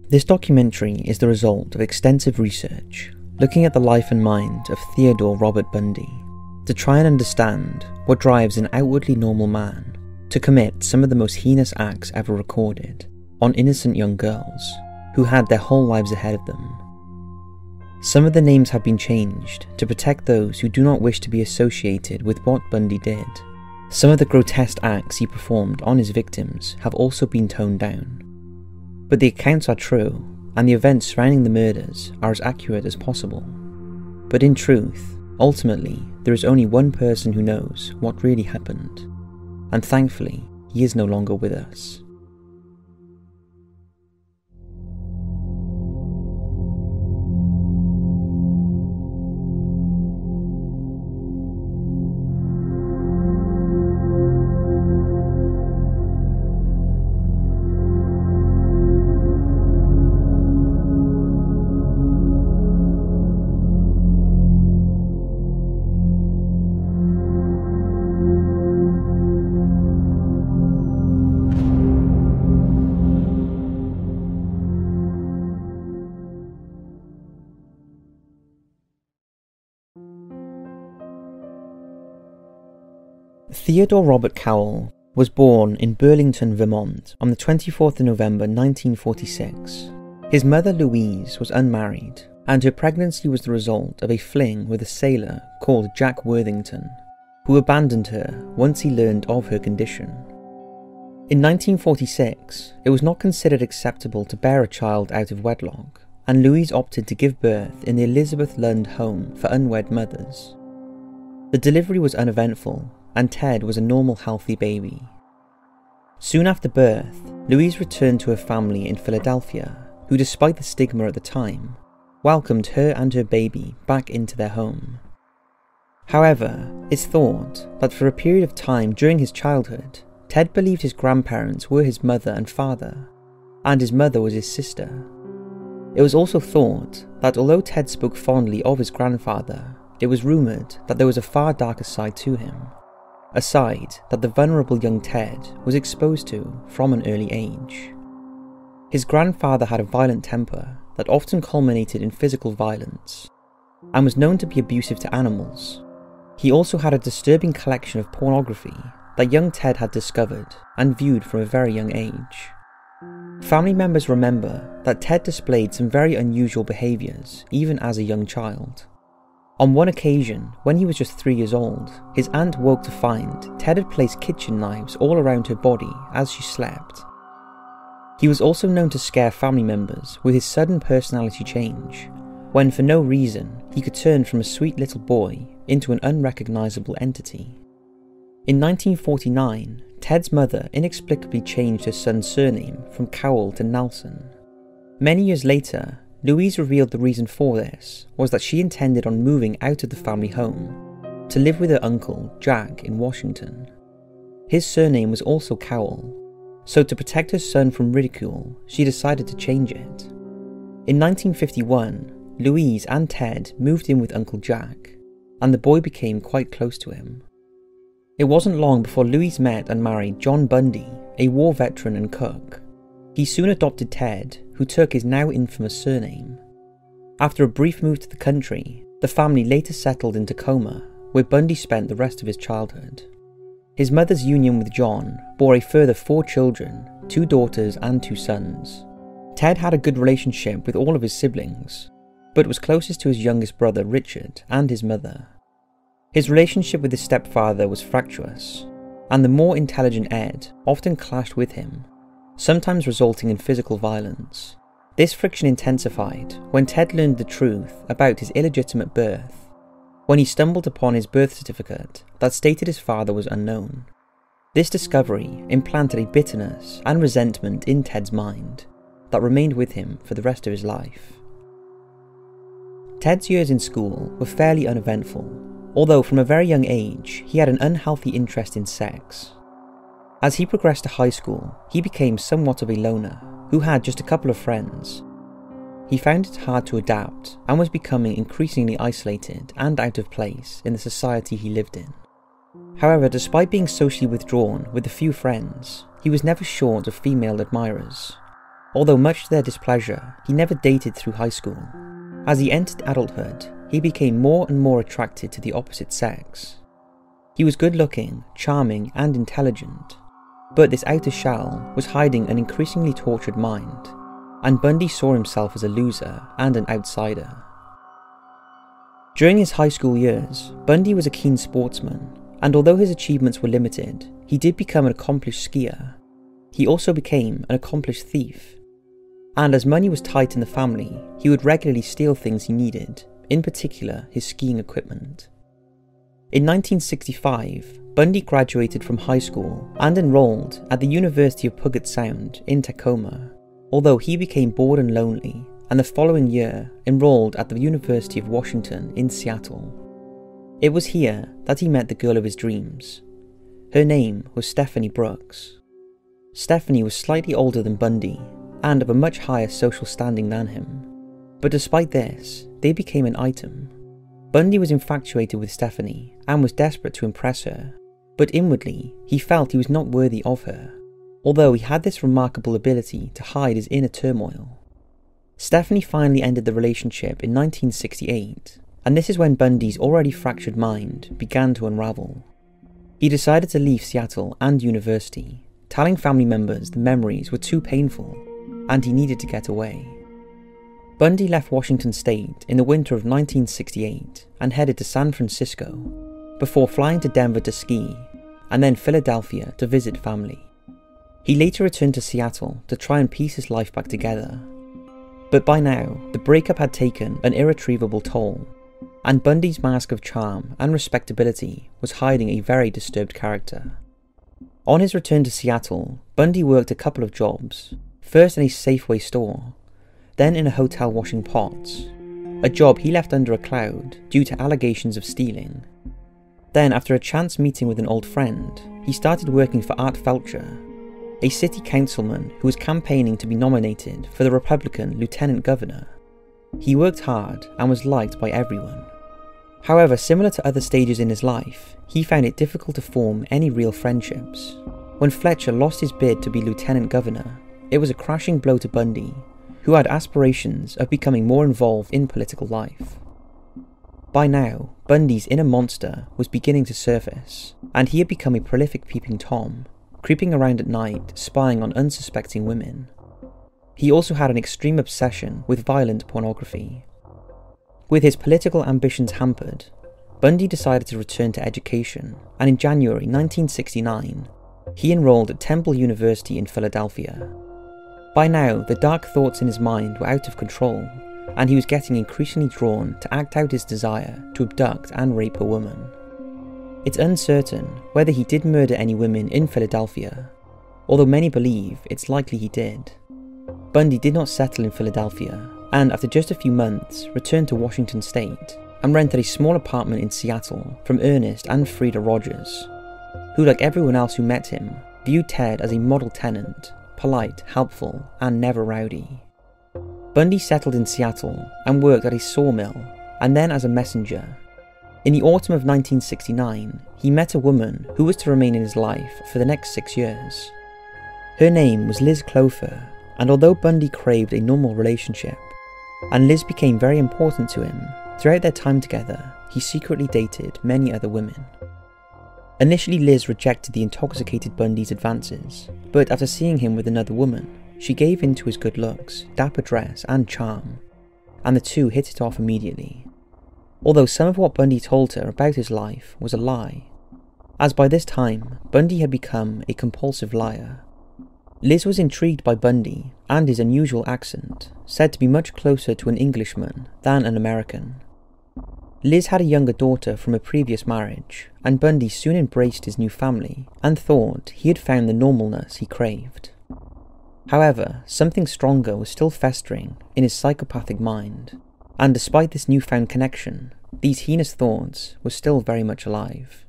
This documentary is the result of extensive research looking at the life and mind of Theodore Robert Bundy to try and understand what drives an outwardly normal man to commit some of the most heinous acts ever recorded on innocent young girls who had their whole lives ahead of them. Some of the names have been changed to protect those who do not wish to be associated with what Bundy did. Some of the grotesque acts he performed on his victims have also been toned down. But the accounts are true, and the events surrounding the murders are as accurate as possible. But in truth, ultimately, there is only one person who knows what really happened, and thankfully, he is no longer with us. Theodore Robert Cowell was born in Burlington, Vermont on the 24th of November 1946. His mother Louise was unmarried, and her pregnancy was the result of a fling with a sailor called Jack Worthington, who abandoned her once he learned of her condition. In 1946, it was not considered acceptable to bear a child out of wedlock, and Louise opted to give birth in the Elizabeth Lund Home for Unwed Mothers. The delivery was uneventful, and Ted was a normal, healthy baby. Soon after birth, Louise returned to her family in Philadelphia, who, despite the stigma at the time, welcomed her and her baby back into their home. However, it's thought that for a period of time during his childhood, Ted believed his grandparents were his mother and father, and his mother was his sister. It was also thought that although Ted spoke fondly of his grandfather, it was rumoured that there was a far darker side to him, a side that the vulnerable young Ted was exposed to from an early age. His grandfather had a violent temper that often culminated in physical violence, and was known to be abusive to animals. He also had a disturbing collection of pornography that young Ted had discovered and viewed from a very young age. Family members remember that Ted displayed some very unusual behaviours even as a young child. On one occasion, when he was just 3 years old, his aunt woke to find Ted had placed kitchen knives all around her body as she slept. He was also known to scare family members with his sudden personality change, when for no reason he could turn from a sweet little boy into an unrecognisable entity. In 1949, Ted's mother inexplicably changed her son's surname from Cowell to Nelson. Many years later, Louise revealed the reason for this was that she intended on moving out of the family home to live with her uncle, Jack, in Washington. His surname was also Cowell, so to protect her son from ridicule, she decided to change it. In 1951, Louise and Ted moved in with Uncle Jack, and the boy became quite close to him. It wasn't long before Louise met and married John Bundy, a war veteran and cook. He soon adopted Ted, who took his now infamous surname. After a brief move to the country, the family later settled in Tacoma, where Bundy spent the rest of his childhood. His mother's union with John bore a further 4 children, 2 daughters and 2 sons. Ted had a good relationship with all of his siblings, but was closest to his youngest brother Richard and his mother. His relationship with his stepfather was fractious, and the more intelligent Ed often clashed with him, sometimes resulting in physical violence. This friction intensified when Ted learned the truth about his illegitimate birth, when he stumbled upon his birth certificate that stated his father was unknown. This discovery implanted a bitterness and resentment in Ted's mind that remained with him for the rest of his life. Ted's years in school were fairly uneventful, although from a very young age he had an unhealthy interest in sex. As he progressed to high school, he became somewhat of a loner, who had just a couple of friends. He found it hard to adapt, and was becoming increasingly isolated and out of place in the society he lived in. However, despite being socially withdrawn with a few friends, he was never short of female admirers. Although much to their displeasure, he never dated through high school. As he entered adulthood, he became more and more attracted to the opposite sex. He was good-looking, charming, and intelligent, but this outer shell was hiding an increasingly tortured mind, and Bundy saw himself as a loser and an outsider. During his high school years, Bundy was a keen sportsman, and although his achievements were limited, he did become an accomplished skier. He also became an accomplished thief. And as money was tight in the family, he would regularly steal things he needed, in particular his skiing equipment. In 1965, Bundy graduated from high school and enrolled at the University of Puget Sound in Tacoma, although he became bored and lonely, and the following year enrolled at the University of Washington in Seattle. It was here that he met the girl of his dreams. Her name was Stephanie Brooks. Stephanie was slightly older than Bundy, and of a much higher social standing than him. But despite this, they became an item. Bundy was infatuated with Stephanie and was desperate to impress her, but inwardly he felt he was not worthy of her, although he had this remarkable ability to hide his inner turmoil. Stephanie finally ended the relationship in 1968, and this is when Bundy's already fractured mind began to unravel. He decided to leave Seattle and university, telling family members the memories were too painful and he needed to get away. Bundy left Washington State in the winter of 1968 and headed to San Francisco, before flying to Denver to ski, and then Philadelphia to visit family. He later returned to Seattle to try and piece his life back together. But by now, the breakup had taken an irretrievable toll, and Bundy's mask of charm and respectability was hiding a very disturbed character. On his return to Seattle, Bundy worked a couple of jobs, first in a Safeway store, then in a hotel washing pots, a job he left under a cloud due to allegations of stealing. Then, after a chance meeting with an old friend, he started working for Art Felcher, a city councilman who was campaigning to be nominated for the Republican lieutenant governor. He worked hard and was liked by everyone. However, similar to other stages in his life, he found it difficult to form any real friendships. When Fletcher lost his bid to be lieutenant governor, it was a crashing blow to Bundy, who had aspirations of becoming more involved in political life. By now, Bundy's inner monster was beginning to surface, and he had become a prolific peeping Tom, creeping around at night, spying on unsuspecting women. He also had an extreme obsession with violent pornography. With his political ambitions hampered, Bundy decided to return to education, and in January 1969, he enrolled at Temple University in Philadelphia. By now, the dark thoughts in his mind were out of control, and he was getting increasingly drawn to act out his desire to abduct and rape a woman. It's uncertain whether he did murder any women in Philadelphia, although many believe it's likely he did. Bundy did not settle in Philadelphia, and after just a few months returned to Washington State and rented a small apartment in Seattle from Ernest and Frida Rogers, who, like everyone else who met him, viewed Ted as a model tenant, polite, helpful, and never rowdy. Bundy settled in Seattle and worked at a sawmill, and then as a messenger. In the autumn of 1969, he met a woman who was to remain in his life for the next 6 years. Her name was Liz Clofer, and although Bundy craved a normal relationship, and Liz became very important to him, throughout their time together, he secretly dated many other women. Initially, Liz rejected the intoxicated Bundy's advances, but after seeing him with another woman, she gave in to his good looks, dapper dress, and charm, and the two hit it off immediately. Although some of what Bundy told her about his life was a lie, as by this time, Bundy had become a compulsive liar. Liz was intrigued by Bundy and his unusual accent, said to be much closer to an Englishman than an American. Liz had a younger daughter from a previous marriage, and Bundy soon embraced his new family and thought he had found the normalness he craved. However, something stronger was still festering in his psychopathic mind, and despite this newfound connection, these heinous thoughts were still very much alive.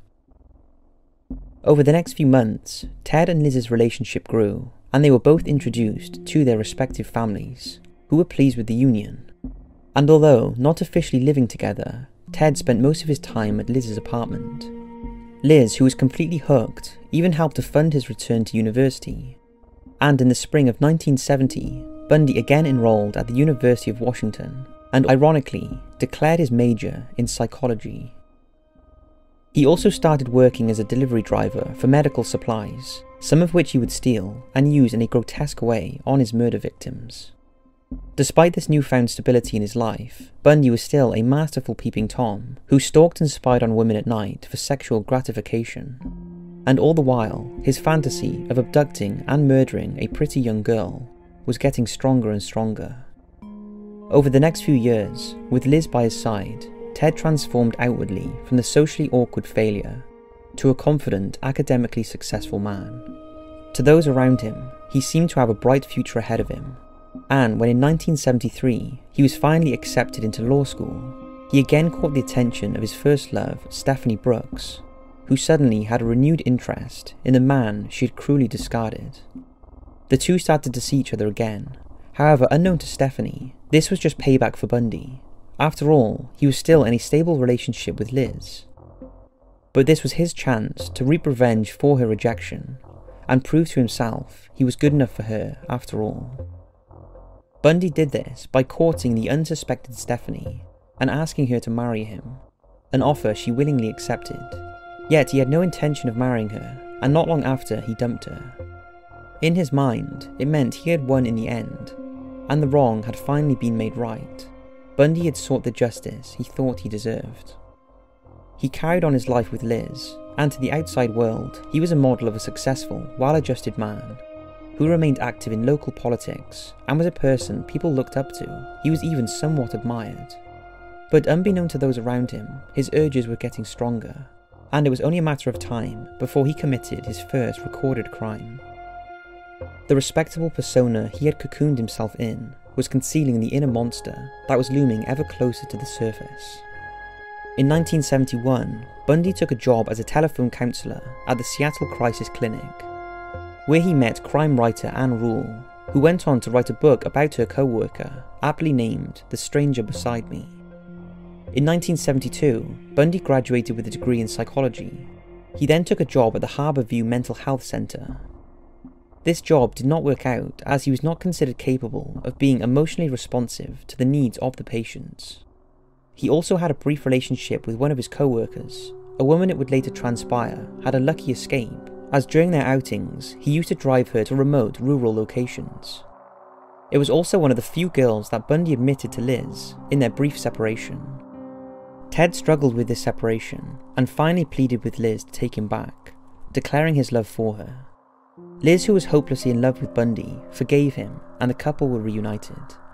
Over the next few months, Ted and Liz's relationship grew, and they were both introduced to their respective families, who were pleased with the union. And although not officially living together, Ted spent most of his time at Liz's apartment. Liz, who was completely hooked, even helped to fund his return to university. And in the spring of 1970, Bundy again enrolled at the University of Washington and, ironically, declared his major in psychology. He also started working as a delivery driver for medical supplies, some of which he would steal and use in a grotesque way on his murder victims. Despite this newfound stability in his life, Bundy was still a masterful peeping Tom who stalked and spied on women at night for sexual gratification. And all the while, his fantasy of abducting and murdering a pretty young girl was getting stronger and stronger. Over the next few years, with Liz by his side, Ted transformed outwardly from the socially awkward failure to a confident, academically successful man. To those around him, he seemed to have a bright future ahead of him, and when in 1973 he was finally accepted into law school, he again caught the attention of his first love, Stephanie Brooks, who suddenly had a renewed interest in the man she had cruelly discarded. The two started to see each other again. However, unknown to Stephanie, this was just payback for Bundy. After all, he was still in a stable relationship with Liz. But this was his chance to reap revenge for her rejection, and prove to himself he was good enough for her after all. Bundy did this by courting the unsuspected Stephanie and asking her to marry him, an offer she willingly accepted. Yet he had no intention of marrying her, and not long after he dumped her. In his mind, it meant he had won in the end, and the wrong had finally been made right. Bundy had sought the justice he thought he deserved. He carried on his life with Liz, and to the outside world, he was a model of a successful, well-adjusted man who remained active in local politics and was a person people looked up to. He was even somewhat admired. But unbeknown to those around him, his urges were getting stronger, and it was only a matter of time before he committed his first recorded crime. The respectable persona he had cocooned himself in was concealing the inner monster that was looming ever closer to the surface. In 1971, Bundy took a job as a telephone counsellor at the Seattle Crisis Clinic, where he met crime writer Anne Rule, who went on to write a book about her co-worker, aptly named The Stranger Beside Me. In 1972, Bundy graduated with a degree in psychology. He then took a job at the Harbour View Mental Health Centre. This job did not work out as he was not considered capable of being emotionally responsive to the needs of the patients. He also had a brief relationship with one of his co-workers, a woman it would later transpire had a lucky escape, as during their outings he used to drive her to remote rural locations. It was also one of the few girls that Bundy admitted to Liz in their brief separation. Ted struggled with this separation and finally pleaded with Liz to take him back, declaring his love for her. Liz, who was hopelessly in love with Bundy, forgave him and the couple were reunited.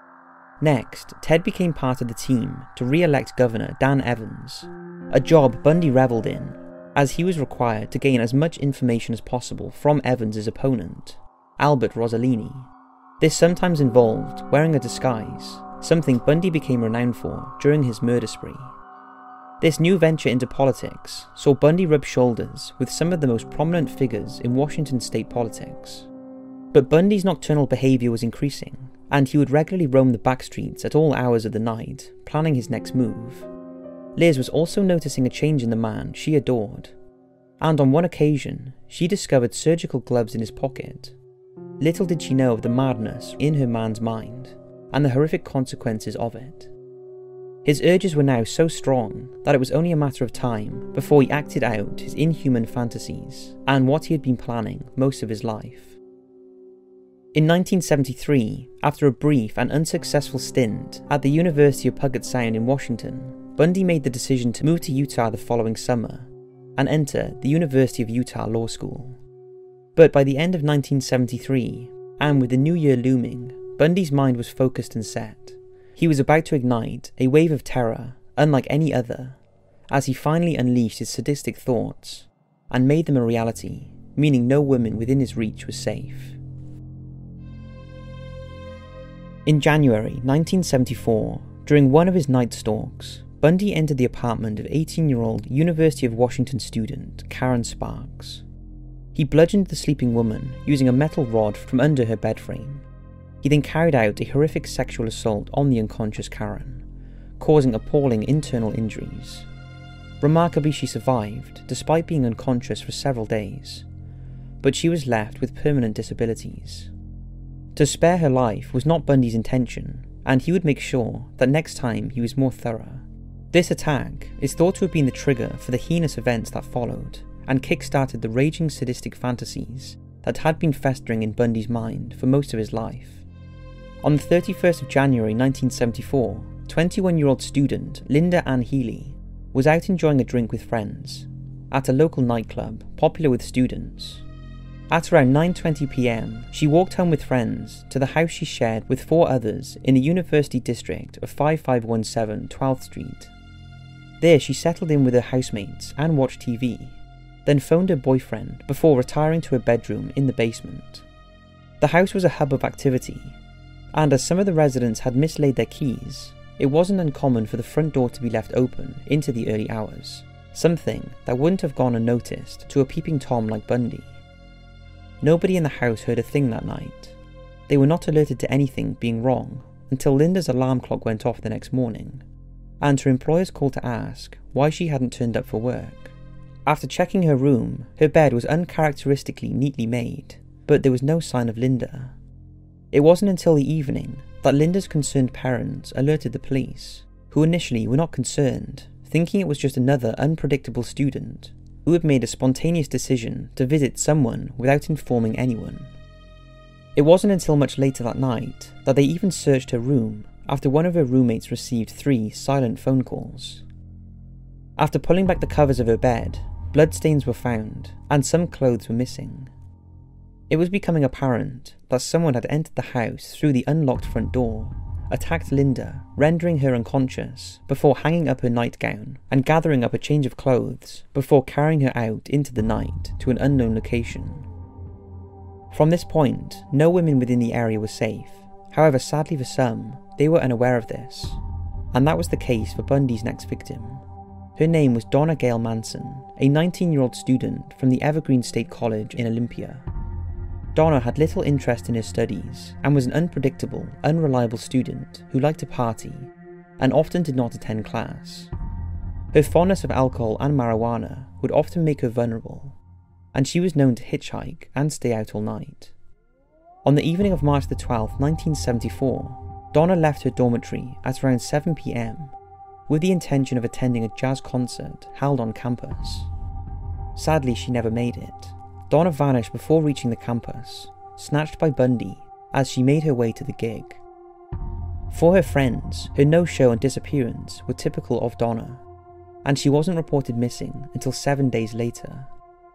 Next, Ted became part of the team to re-elect Governor Dan Evans, a job Bundy revelled in, as he was required to gain as much information as possible from Evans' opponent, Albert Rossellini. This sometimes involved wearing a disguise, something Bundy became renowned for during his murder spree. This new venture into politics saw Bundy rub shoulders with some of the most prominent figures in Washington state politics. But Bundy's nocturnal behaviour was increasing, and he would regularly roam the back streets at all hours of the night, planning his next move. Liz was also noticing a change in the man she adored, and on one occasion, she discovered surgical gloves in his pocket. Little did she know of the madness in her man's mind, and the horrific consequences of it. His urges were now so strong that it was only a matter of time before he acted out his inhuman fantasies and what he had been planning most of his life. In 1973, after a brief and unsuccessful stint at the University of Puget Sound in Washington, Bundy made the decision to move to Utah the following summer and enter the University of Utah Law School. But by the end of 1973, and with the new year looming, Bundy's mind was focused and set. He was about to ignite a wave of terror unlike any other, as he finally unleashed his sadistic thoughts and made them a reality, meaning no woman within his reach was safe. In January 1974, during one of his night stalks, Bundy entered the apartment of 18-year-old University of Washington student Karen Sparks. He bludgeoned the sleeping woman using a metal rod from under her bed frame. He then carried out a horrific sexual assault on the unconscious Karen, causing appalling internal injuries. Remarkably, she survived, despite being unconscious for several days, but she was left with permanent disabilities. To spare her life was not Bundy's intention, and he would make sure that next time he was more thorough. This attack is thought to have been the trigger for the heinous events that followed, and kick-started the raging sadistic fantasies that had been festering in Bundy's mind for most of his life. On the 31st of January 1974, 21-year-old student Linda Ann Healy was out enjoying a drink with friends at a local nightclub popular with students. At around 9:20 p.m, she walked home with friends to the house she shared with 4 others in the University District of 5517 12th Street. There she settled in with her housemates and watched TV, then phoned her boyfriend before retiring to her bedroom in the basement. The house was a hub of activity, and as some of the residents had mislaid their keys, it wasn't uncommon for the front door to be left open into the early hours, something that wouldn't have gone unnoticed to a peeping Tom like Bundy. Nobody in the house heard a thing that night. They were not alerted to anything being wrong until Linda's alarm clock went off the next morning, and her employers called to ask why she hadn't turned up for work. After checking her room, her bed was uncharacteristically neatly made, but there was no sign of Linda. It wasn't until the evening that Linda's concerned parents alerted the police, who initially were not concerned, thinking it was just another unpredictable student who had made a spontaneous decision to visit someone without informing anyone. It wasn't until much later that night that they even searched her room after one of her roommates received 3 silent phone calls. After pulling back the covers of her bed, bloodstains were found and some clothes were missing. It was becoming apparent that someone had entered the house through the unlocked front door, attacked Linda, rendering her unconscious before hanging up her nightgown and gathering up a change of clothes before carrying her out into the night to an unknown location. From this point, no women within the area were safe. However, sadly for some, they were unaware of this, and that was the case for Bundy's next victim. Her name was Donna Gail Manson, a 19-year-old student from the Evergreen State College in Olympia. Donna had little interest in her studies and was an unpredictable, unreliable student who liked to party and often did not attend class. Her fondness of alcohol and marijuana would often make her vulnerable, and she was known to hitchhike and stay out all night. On the evening of March the 12th, 1974, Donna left her dormitory at around 7 p.m. with the intention of attending a jazz concert held on campus. Sadly, she never made it. Donna vanished before reaching the campus, snatched by Bundy as she made her way to the gig. For her friends, her no-show and disappearance were typical of Donna, and she wasn't reported missing until 7 days later.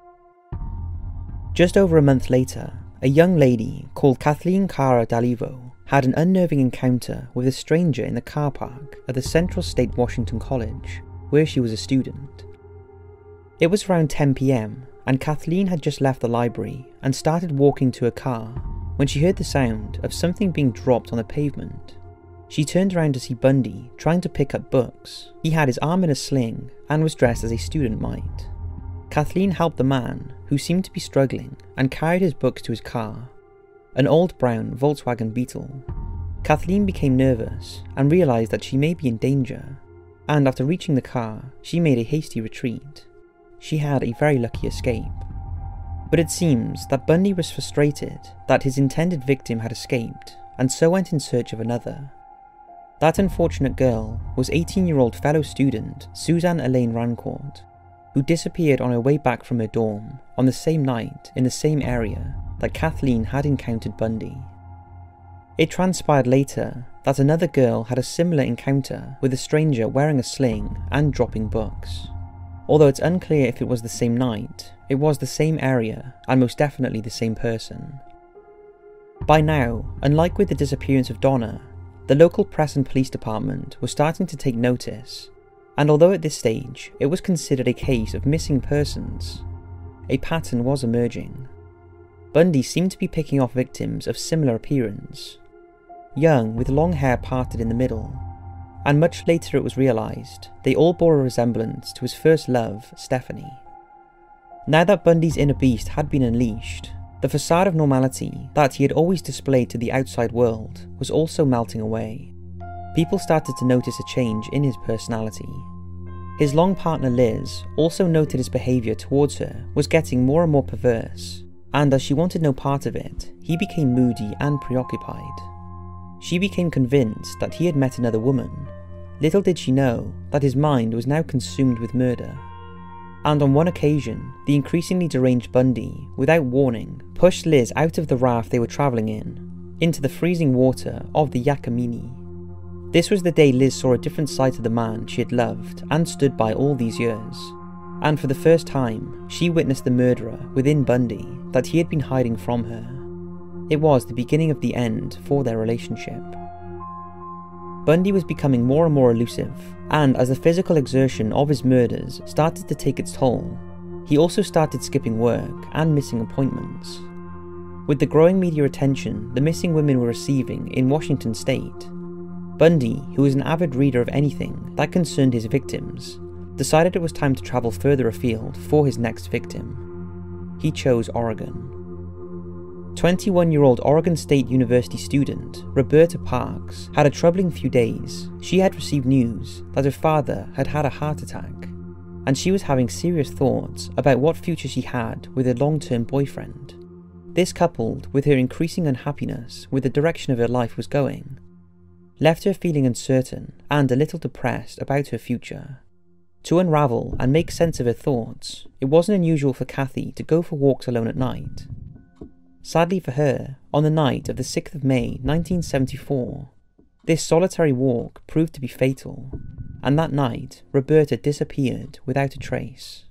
Just over a month later, a young lady called Kathleen Cara D'Alivo had an unnerving encounter with a stranger in the car park at the Central State Washington College, where she was a student. It was around 10 p.m, and Kathleen had just left the library and started walking to her car when she heard the sound of something being dropped on the pavement. She turned around to see Bundy trying to pick up books. He had his arm in a sling and was dressed as a student might. Kathleen helped the man, who seemed to be struggling, and carried his books to his car, an old brown Volkswagen Beetle. Kathleen became nervous and realised that she may be in danger, and after reaching the car, she made a hasty retreat. She had a very lucky escape. But it seems that Bundy was frustrated that his intended victim had escaped, and so went in search of another. That unfortunate girl was 18-year-old fellow student Suzanne Elaine Rancourt, who disappeared on her way back from her dorm on the same night in the same area that Kathleen had encountered Bundy. It transpired later that another girl had a similar encounter with a stranger wearing a sling and dropping books. Although it's unclear if it was the same night, it was the same area and most definitely the same person. By now, unlike with the disappearance of Donna, the local press and police department was starting to take notice, and although at this stage it was considered a case of missing persons, a pattern was emerging. Bundy seemed to be picking off victims of similar appearance, young with long hair parted in the middle, and much later it was realised they all bore a resemblance to his first love, Stephanie. Now that Bundy's inner beast had been unleashed, the facade of normality that he had always displayed to the outside world was also melting away. People started to notice a change in his personality. His long partner Liz also noted his behaviour towards her was getting more and more perverse, and as she wanted no part of it, he became moody and preoccupied. She became convinced that he had met another woman. Little did she know that his mind was now consumed with murder. And on one occasion, the increasingly deranged Bundy, without warning, pushed Liz out of the raft they were travelling in, into the freezing water of the Yakamini. This was the day Liz saw a different side to the man she had loved and stood by all these years. And for the first time, she witnessed the murderer within Bundy that he had been hiding from her. It was the beginning of the end for their relationship. Bundy was becoming more and more elusive, and as the physical exertion of his murders started to take its toll, he also started skipping work and missing appointments. With the growing media attention the missing women were receiving in Washington state, Bundy, who was an avid reader of anything that concerned his victims, decided it was time to travel further afield for his next victim. He chose Oregon. 21-year-old Oregon State University student Roberta Parks had a troubling few days. She had received news that her father had had a heart attack, and she was having serious thoughts about what future she had with her long-term boyfriend. This, coupled with her increasing unhappiness with the direction of her life was going, left her feeling uncertain and a little depressed about her future. To unravel and make sense of her thoughts, it wasn't unusual for Kathy to go for walks alone at night. Sadly for her, on the night of the 6th of May 1974, this solitary walk proved to be fatal, and that night Roberta disappeared without a trace.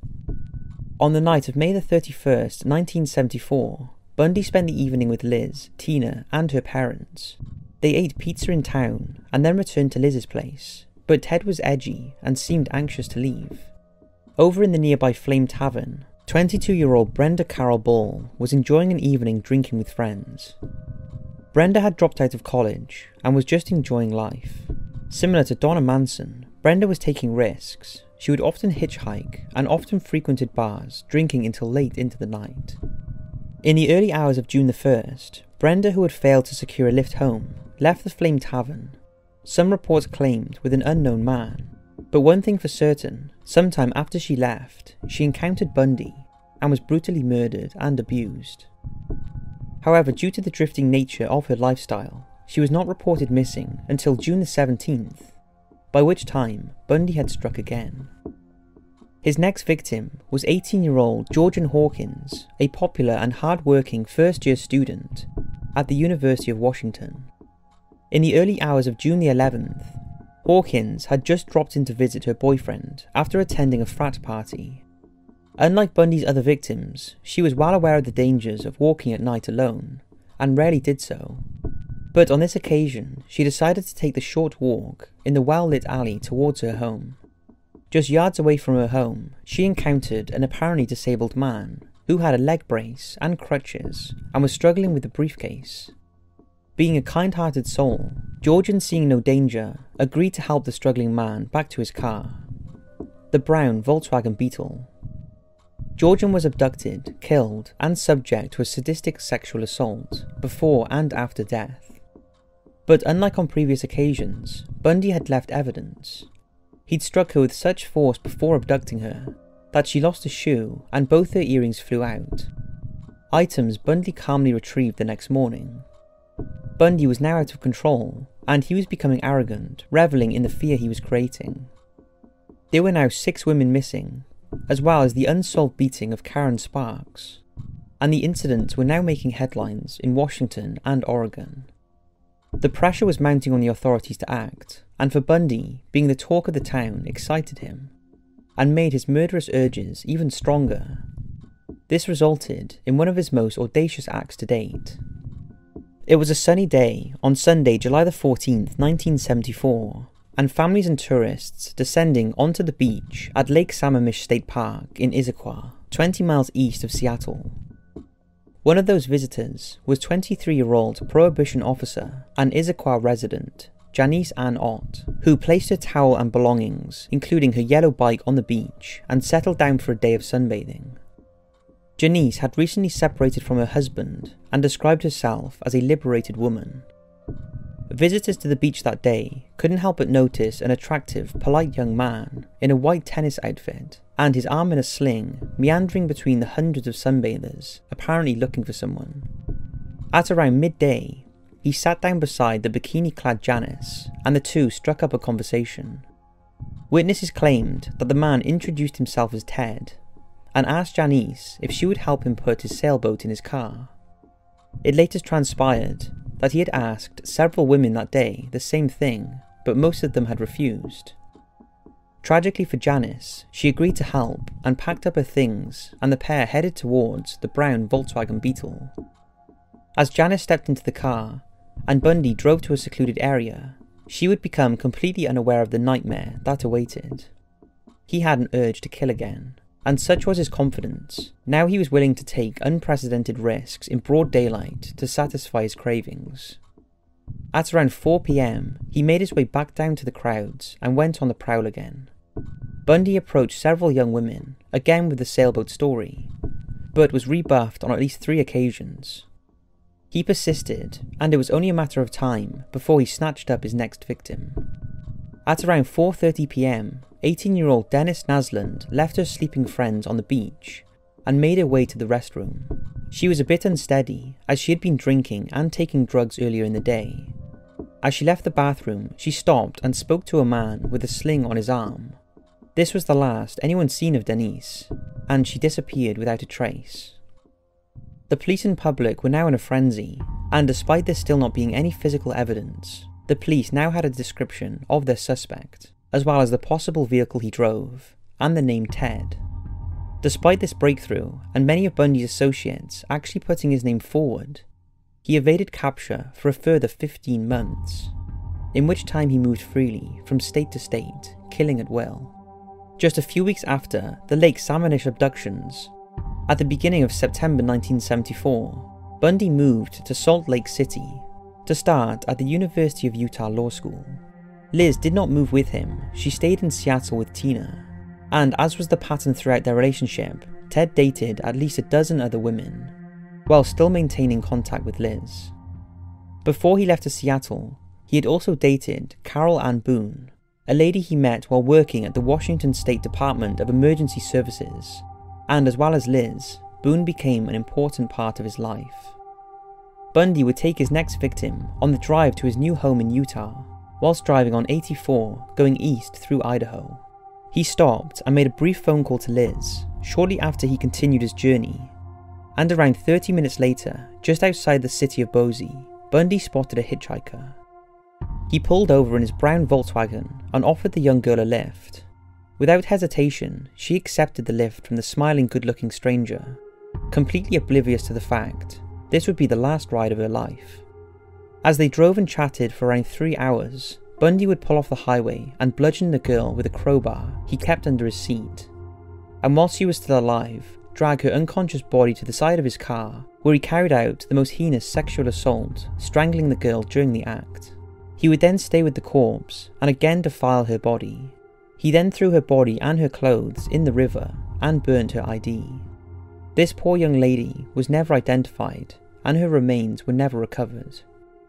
On the night of May the 31st, 1974, Bundy spent the evening with Liz, Tina, and her parents. They ate pizza in town and then returned to Liz's place, but Ted was edgy and seemed anxious to leave. Over in the nearby Flame Tavern, 22-year-old Brenda Carol Ball was enjoying an evening drinking with friends. Brenda had dropped out of college and was just enjoying life. Similar to Donna Manson, Brenda was taking risks. She would often hitchhike and often frequented bars, drinking until late into the night. In the early hours of June the 1st, Brenda, who had failed to secure a lift home, left the Flame Tavern. Some reports claimed with an unknown man, but one thing for certain, sometime after she left, she encountered Bundy and was brutally murdered and abused. However, due to the drifting nature of her lifestyle, she was not reported missing until June the 17th, by which time Bundy had struck again. His next victim was 18-year-old Georgian Hawkins, a popular and hard-working first-year student at the University of Washington. In the early hours of June the 11th, Hawkins had just dropped in to visit her boyfriend after attending a frat party. Unlike Bundy's other victims, she was well aware of the dangers of walking at night alone, and rarely did so. But on this occasion, she decided to take the short walk in the well-lit alley towards her home. Just yards away from her home, she encountered an apparently disabled man who had a leg brace and crutches and was struggling with a briefcase. Being a kind-hearted soul, Georgian, seeing no danger, agreed to help the struggling man back to his car, the brown Volkswagen Beetle. Georgian was abducted, killed, and subject to a sadistic sexual assault before and after death. But unlike on previous occasions, Bundy had left evidence. He'd struck her with such force before abducting her that she lost a shoe and both her earrings flew out. Items Bundy calmly retrieved the next morning. Bundy was now out of control, and he was becoming arrogant, reveling in the fear he was creating. There were now 6 women missing, as well as the unsolved beating of Karen Sparks, and the incidents were now making headlines in Washington and Oregon. The pressure was mounting on the authorities to act, and for Bundy, being the talk of the town excited him, and made his murderous urges even stronger. This resulted in one of his most audacious acts to date. It was a sunny day on Sunday, July the 14th, 1974, and families and tourists descending onto the beach at Lake Sammamish State Park in Issaquah, 20 miles east of Seattle. One of those visitors was 23-year-old Prohibition officer and Issaquah resident Janice Ann Ott, who placed her towel and belongings, including her yellow bike, on the beach and settled down for a day of sunbathing. Janice had recently separated from her husband and described herself as a liberated woman. Visitors to the beach that day couldn't help but notice an attractive, polite young man in a white tennis outfit and his arm in a sling meandering between the hundreds of sunbathers, apparently looking for someone. At around midday, he sat down beside the bikini-clad Janice, and the two struck up a conversation. Witnesses claimed that the man introduced himself as Ted and asked Janice if she would help him put his sailboat in his car. It later transpired that he had asked several women that day the same thing, but most of them had refused. Tragically for Janice, she agreed to help and packed up her things, and the pair headed towards the brown Volkswagen Beetle. As Janice stepped into the car, and Bundy drove to a secluded area, she would become completely unaware of the nightmare that awaited. He had an urge to kill again, and such was his confidence, now he was willing to take unprecedented risks in broad daylight to satisfy his cravings. At around 4 PM, he made his way back down to the crowds and went on the prowl again. Bundy approached several young women, again with the sailboat story, but was rebuffed on at least 3 occasions. He persisted, and it was only a matter of time before he snatched up his next victim. At around 4:30 PM, 18-year-old Dennis Naslund left her sleeping friends on the beach and made her way to the restroom. She was a bit unsteady as she had been drinking and taking drugs earlier in the day. As she left the bathroom, she stopped and spoke to a man with a sling on his arm. This was the last anyone seen of Denise, and she disappeared without a trace. The police and public were now in a frenzy, and despite there still not being any physical evidence, the police now had a description of their suspect, as well as the possible vehicle he drove, and the name Ted. Despite this breakthrough, and many of Bundy's associates actually putting his name forward, he evaded capture for a further 15 months, in which time he moved freely from state to state, killing at will. Just a few weeks after the Lake Sammamish abductions, at the beginning of September 1974, Bundy moved to Salt Lake City to start at the University of Utah Law School. Liz did not move with him, she stayed in Seattle with Tina, and as was the pattern throughout their relationship, Ted dated at least a dozen other women, while still maintaining contact with Liz. Before he left to Seattle, he had also dated Carol Ann Boone, a lady he met while working at the Washington State Department of Emergency Services, and as well as Liz, Boone became an important part of his life. Bundy would take his next victim on the drive to his new home in Utah, whilst driving on 84 going east through Idaho. He stopped and made a brief phone call to Liz shortly after he continued his journey, and around 30 minutes later, just outside the city of Boise, Bundy spotted a hitchhiker. He pulled over in his brown Volkswagen and offered the young girl a lift. Without hesitation, she accepted the lift from the smiling, good-looking stranger, completely oblivious to the fact this would be the last ride of her life. As they drove and chatted for around 3 hours, Bundy would pull off the highway and bludgeon the girl with a crowbar he kept under his seat, and whilst she was still alive, drag her unconscious body to the side of his car, where he carried out the most heinous sexual assault, strangling the girl during the act. He would then stay with the corpse and again defile her body. He then threw her body and her clothes in the river and burnt her ID. This poor young lady was never identified, and her remains were never recovered.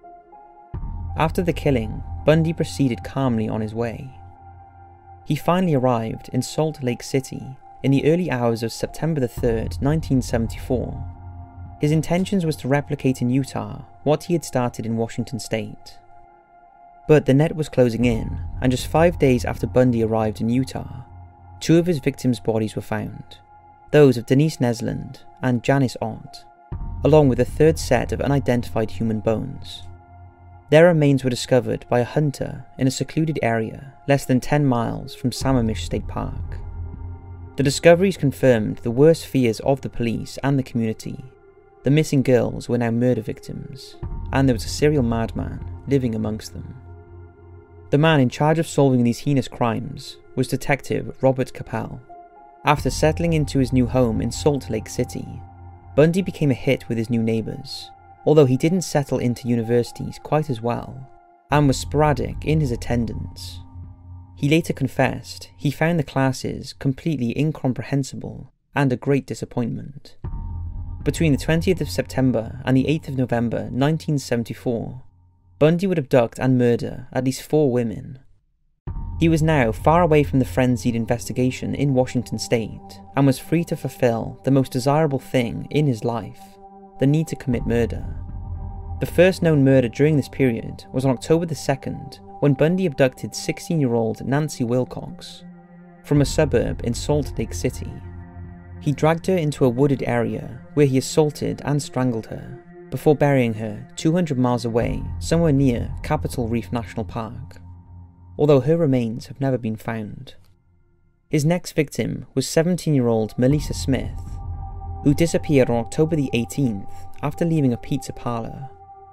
After the killing, Bundy proceeded calmly on his way. He finally arrived in Salt Lake City in the early hours of September 3rd, 1974. His intentions was to replicate in Utah what he had started in Washington State. But the net was closing in, and just 5 days after Bundy arrived in Utah, 2 of his victims' bodies were found, those of Denise Naslund and Janice Ott, along with a third set of unidentified human bones. Their remains were discovered by a hunter in a secluded area less than 10 miles from Sammamish State Park. The discoveries confirmed the worst fears of the police and the community. The missing girls were now murder victims, and there was a serial madman living amongst them. The man in charge of solving these heinous crimes was Detective Robert Capel. After settling into his new home in Salt Lake City, Bundy became a hit with his new neighbours, although he didn't settle into universities quite as well, and was sporadic in his attendance. He later confessed he found the classes completely incomprehensible and a great disappointment. Between the 20th of September and the 8th of November 1974, Bundy would abduct and murder at least 4 women. He was now far away from the frenzied investigation in Washington state and was free to fulfill the most desirable thing in his life, the need to commit murder. The first known murder during this period was on October the 2nd, when Bundy abducted 16-year-old Nancy Wilcox from a suburb in Salt Lake City. He dragged her into a wooded area where he assaulted and strangled her, before burying her 200 miles away somewhere near Capitol Reef National Park, although her remains have never been found. His next victim was 17-year-old Melissa Smith, who disappeared on October the 18th after leaving a pizza parlour.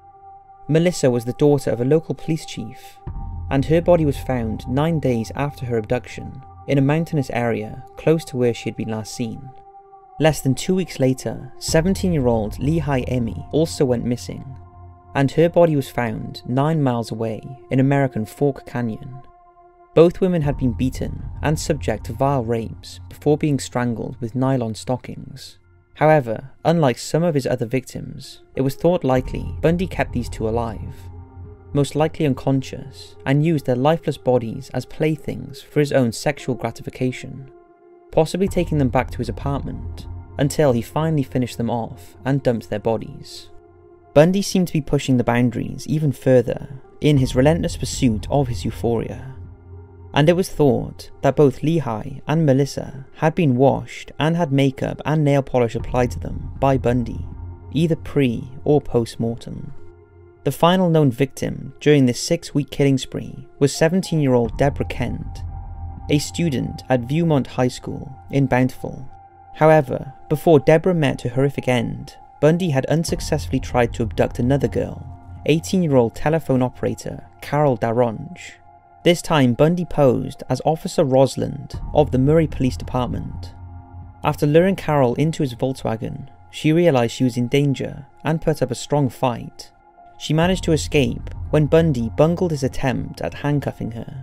Melissa was the daughter of a local police chief, and her body was found 9 days after her abduction in a mountainous area close to where she had been last seen. Less than 2 weeks later, 17-year-old Lehi Emmy also went missing, and her body was found 9 miles away in American Fork Canyon. Both women had been beaten and subject to vile rapes before being strangled with nylon stockings. However, unlike some of his other victims, it was thought likely Bundy kept these 2 alive, most likely unconscious, and used their lifeless bodies as playthings for his own sexual gratification, possibly taking them back to his apartment until he finally finished them off and dumped their bodies. Bundy seemed to be pushing the boundaries even further in his relentless pursuit of his euphoria, and it was thought that both Lehi and Melissa had been washed and had makeup and nail polish applied to them by Bundy, either pre or post-mortem. The final known victim during this 6-week killing spree was 17-year-old Deborah Kent, a student at Viewmont High School in Bountiful. However, before Deborah met her horrific end, Bundy had unsuccessfully tried to abduct another girl, 18-year-old telephone operator Carol Daronge. This time Bundy posed as Officer Rosland of the Murray Police Department. After luring Carol into his Volkswagen, she realised she was in danger and put up a strong fight. She managed to escape when Bundy bungled his attempt at handcuffing her.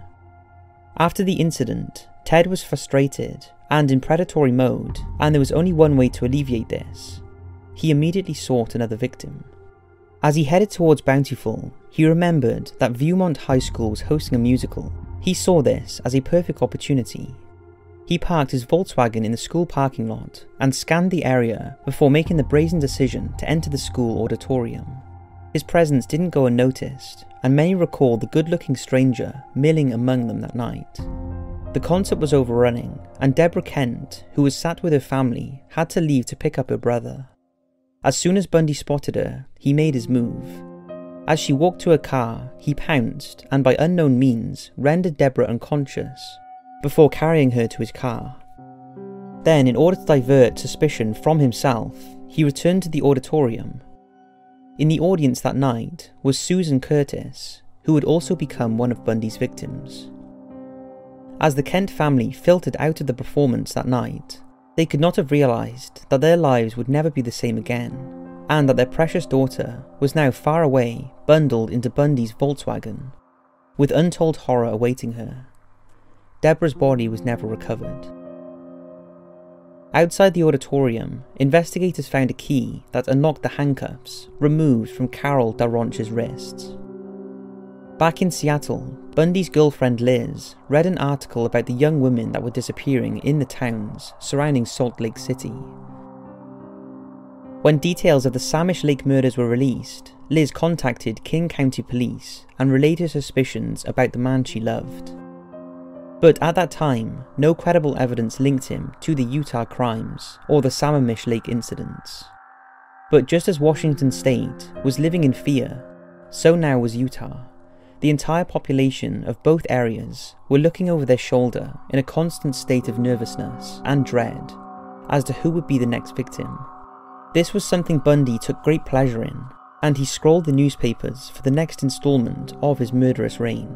After the incident, Ted was frustrated and in predatory mode, and there was only one way to alleviate this. He immediately sought another victim. As he headed towards Bountiful, he remembered that Viewmont High School was hosting a musical. He saw this as a perfect opportunity. He parked his Volkswagen in the school parking lot and scanned the area before making the brazen decision to enter the school auditorium. His presence didn't go unnoticed, and many recall the good-looking stranger milling among them that night. The concert was overrunning, and Deborah Kent, who was sat with her family, had to leave to pick up her brother. As soon as Bundy spotted her, he made his move. As she walked to her car, he pounced and by unknown means rendered Deborah unconscious, before carrying her to his car. Then, in order to divert suspicion from himself, he returned to the auditorium. In the audience that night was Susan Curtis, who would also become one of Bundy's victims. As the Kent family filtered out of the performance that night, they could not have realised that their lives would never be the same again, and that their precious daughter was now far away, bundled into Bundy's Volkswagen, with untold horror awaiting her. Deborah's body was never recovered. Outside the auditorium, investigators found a key that unlocked the handcuffs removed from Carol Daronche's wrists. Back in Seattle, Bundy's girlfriend Liz read an article about the young women that were disappearing in the towns surrounding Salt Lake City. When details of the Samish Lake murders were released, Liz contacted King County Police and relayed her suspicions about the man she loved. But at that time, no credible evidence linked him to the Utah crimes or the Sammamish Lake incidents. But just as Washington State was living in fear, so now was Utah. The entire population of both areas were looking over their shoulder in a constant state of nervousness and dread as to who would be the next victim. This was something Bundy took great pleasure in, and he scrolled the newspapers for the next installment of his murderous reign.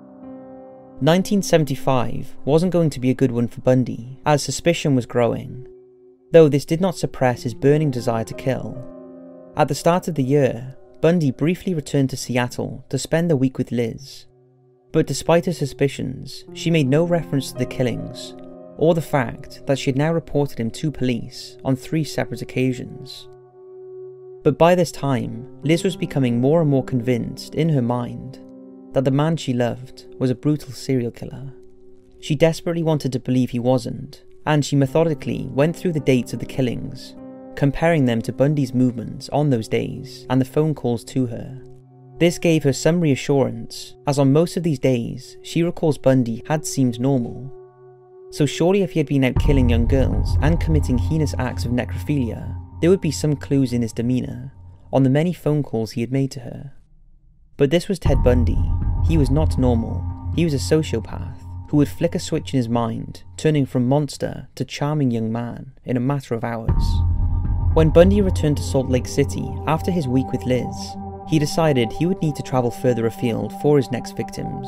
1975 wasn't going to be a good one for Bundy, as suspicion was growing, though this did not suppress his burning desire to kill. At the start of the year, Bundy briefly returned to Seattle to spend the week with Liz, but despite her suspicions, she made no reference to the killings, or the fact that she had now reported him to police on 3 separate occasions. But by this time, Liz was becoming more and more convinced in her mind that the man she loved was a brutal serial killer. She desperately wanted to believe he wasn't, and she methodically went through the dates of the killings, comparing them to Bundy's movements on those days and the phone calls to her. This gave her some reassurance, as on most of these days, she recalls Bundy had seemed normal. So surely if he had been out killing young girls and committing heinous acts of necrophilia, there would be some clues in his demeanour, on the many phone calls he had made to her. But this was Ted Bundy. He was not normal. He was a sociopath who would flick a switch in his mind, turning from monster to charming young man in a matter of hours. When Bundy returned to Salt Lake City after his week with Liz, he decided he would need to travel further afield for his next victims.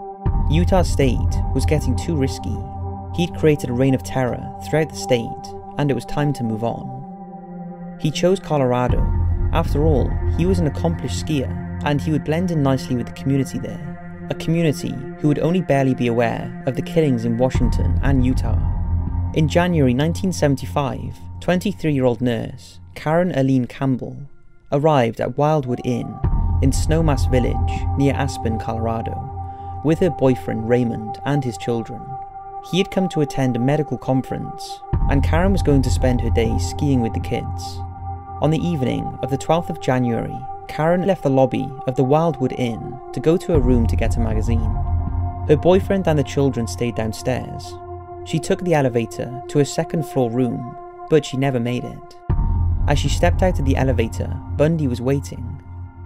Utah State was getting too risky. He'd created a reign of terror throughout the state, and it was time to move on. He chose Colorado. After all, he was an accomplished skier, and he would blend in nicely with the community there, a community who would only barely be aware of the killings in Washington and Utah. In January 1975, 23-year-old nurse Karen Aline Campbell arrived at Wildwood Inn in Snowmass Village near Aspen, Colorado, with her boyfriend Raymond and his children. He had come to attend a medical conference, and Karen was going to spend her day skiing with the kids. On the evening of the 12th of January, Karen left the lobby of the Wildwood Inn to go to her room to get a magazine. Her boyfriend and the children stayed downstairs. She took the elevator to her second-floor room, but she never made it. As she stepped out of the elevator, Bundy was waiting.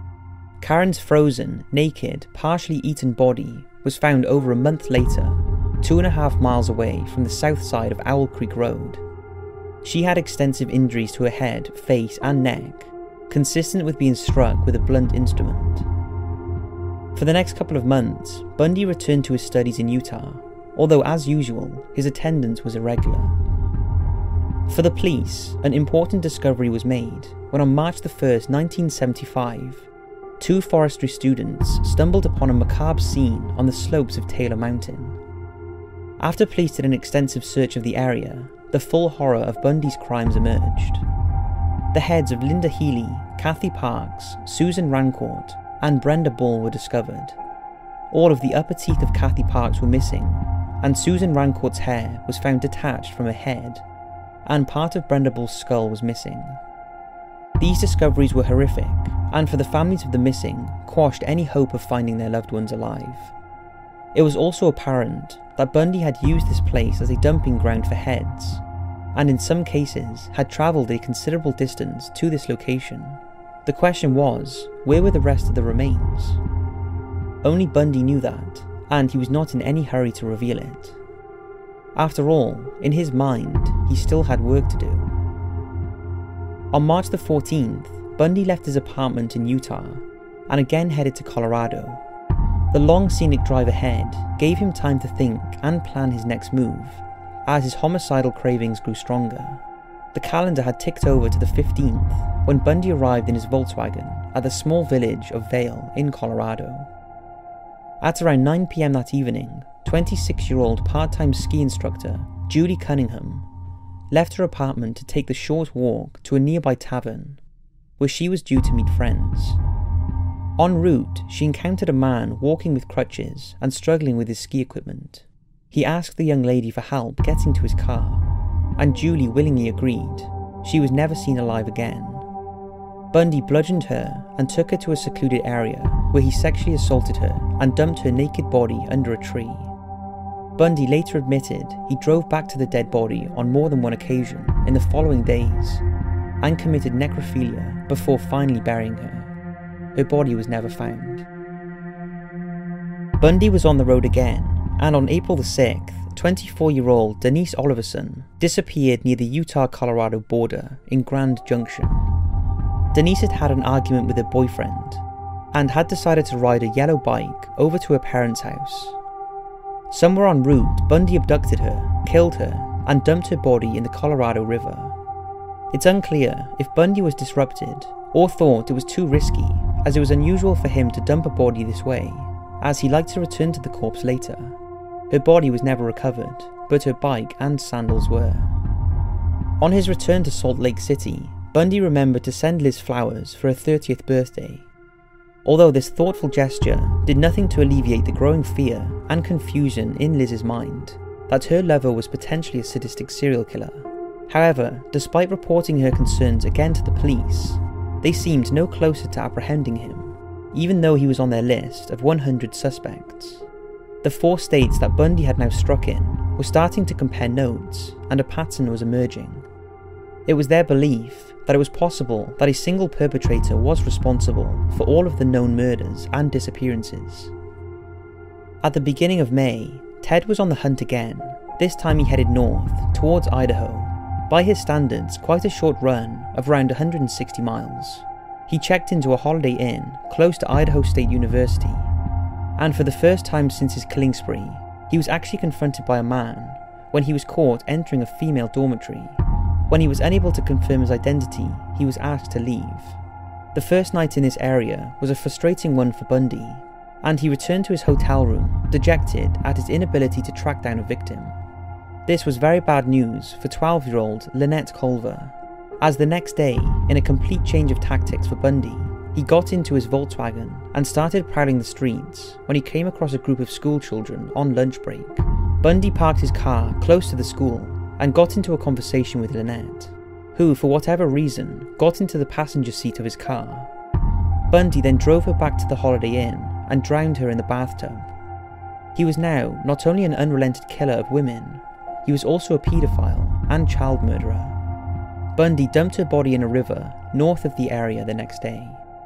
Karen's frozen, naked, partially eaten body was found over a month later, 2.5 miles away from the south side of Owl Creek Road. She had extensive injuries to her head, face, and neck, consistent with being struck with a blunt instrument. For the next couple of months, Bundy returned to his studies in Utah, although as usual, his attendance was irregular. For the police, an important discovery was made when on March 1st, 1975, 2 forestry students stumbled upon a macabre scene on the slopes of Taylor Mountain. After police did an extensive search of the area, the full horror of Bundy's crimes emerged. The heads of Linda Healy, Kathy Parks, Susan Rancourt, and Brenda Bull were discovered. All of the upper teeth of Kathy Parks were missing, and Susan Rancourt's hair was found detached from her head, and part of Brenda Bull's skull was missing. These discoveries were horrific, and for the families of the missing, quashed any hope of finding their loved ones alive. It was also apparent that Bundy had used this place as a dumping ground for heads, and in some cases had travelled a considerable distance to this location. The question was, where were the rest of the remains? Only Bundy knew that, and he was not in any hurry to reveal it. After all, in his mind, he still had work to do. On March the 14th, Bundy left his apartment in Utah and again headed to Colorado. The long scenic drive ahead gave him time to think and plan his next move, as his homicidal cravings grew stronger. The calendar had ticked over to the 15th when Bundy arrived in his Volkswagen at the small village of Vail in Colorado. At around 9 p.m. that evening, 26-year-old part-time ski instructor Julie Cunningham left her apartment to take the short walk to a nearby tavern, where she was due to meet friends. En route, she encountered a man walking with crutches and struggling with his ski equipment. He asked the young lady for help getting to his car, and Julie willingly agreed. She was never seen alive again. Bundy bludgeoned her and took her to a secluded area where he sexually assaulted her and dumped her naked body under a tree. Bundy later admitted he drove back to the dead body on more than one occasion in the following days and committed necrophilia before finally burying her. Her body was never found. Bundy was on the road again, and on April the 6th, 24-year-old Denise Oliverson disappeared near the Utah-Colorado border in Grand Junction. Denise had had an argument with her boyfriend and had decided to ride a yellow bike over to her parents' house. Somewhere en route, Bundy abducted her, killed her, and dumped her body in the Colorado River. It's unclear if Bundy was disrupted or thought it was too risky, as it was unusual for him to dump a body this way, as he liked to return to the corpse later. Her body was never recovered, but her bike and sandals were. On his return to Salt Lake City, Bundy remembered to send Liz flowers for her 30th birthday. Although this thoughtful gesture did nothing to alleviate the growing fear and confusion in Liz's mind that her lover was potentially a sadistic serial killer. However, despite reporting her concerns again to the police, they seemed no closer to apprehending him, even though he was on their list of 100 suspects. The 4 states that Bundy had now struck in were starting to compare notes, and a pattern was emerging. It was their belief that it was possible that a single perpetrator was responsible for all of the known murders and disappearances. At the beginning of May, Ted was on the hunt again. This time he headed north, towards Idaho. By his standards, quite a short run of around 160 miles. He checked into a Holiday Inn close to Idaho State University, and for the first time since his killing spree, he was actually confronted by a man when he was caught entering a female dormitory. When he was unable to confirm his identity, he was asked to leave. The first night in this area was a frustrating one for Bundy, and he returned to his hotel room, dejected at his inability to track down a victim. This was very bad news for 12-year-old Lynette Culver, as the next day, in a complete change of tactics for Bundy, he got into his Volkswagen and started prowling the streets when he came across a group of schoolchildren on lunch break. Bundy parked his car close to the school and got into a conversation with Lynette, who, for whatever reason, got into the passenger seat of his car. Bundy then drove her back to the Holiday Inn and drowned her in the bathtub. He was now not only an unrelenting killer of women, he was also a paedophile and child murderer. Bundy dumped her body in a river north of the area the next day.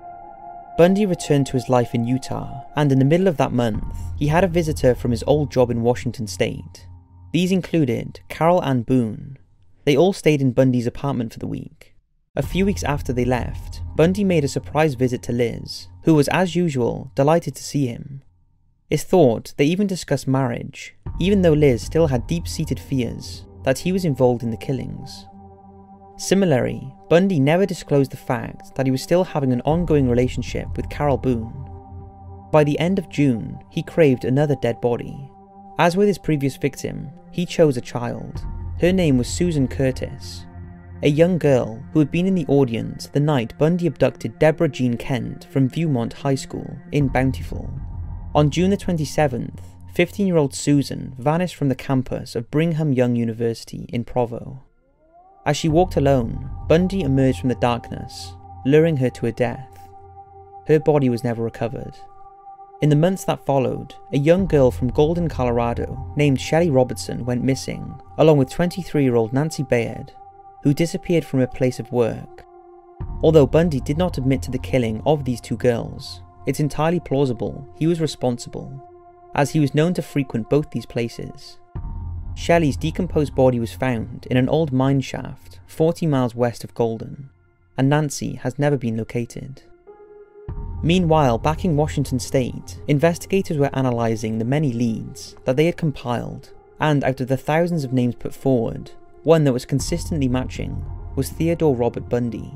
Bundy returned to his life in Utah, and in the middle of that month, he had a visitor from his old job in Washington State. These included Carol Ann Boone. They all stayed in Bundy's apartment for the week. A few weeks after they left, Bundy made a surprise visit to Liz, who was as usual delighted to see him. It's thought they even discussed marriage, even though Liz still had deep-seated fears that he was involved in the killings. Similarly, Bundy never disclosed the fact that he was still having an ongoing relationship with Carol Boone. By the end of June, he craved another dead body. As with his previous victim, he chose a child. Her name was Susan Curtis, a young girl who had been in the audience the night Bundy abducted Deborah Jean Kent from Viewmont High School in Bountiful. On June the 27th, 15-year-old Susan vanished from the campus of Brigham Young University in Provo. As she walked alone, Bundy emerged from the darkness, luring her to her death. Her body was never recovered. In the months that followed, a young girl from Golden, Colorado, named Shelley Robertson went missing, along with 23-year-old Nancy Bayard, who disappeared from her place of work. Although Bundy did not admit to the killing of these 2 girls, it's entirely plausible he was responsible, as he was known to frequent both these places. Shelley's decomposed body was found in an old mine shaft 40 miles west of Golden, and Nancy has never been located. Meanwhile, back in Washington State, investigators were analysing the many leads that they had compiled, and out of the thousands of names put forward, one that was consistently matching was Theodore Robert Bundy.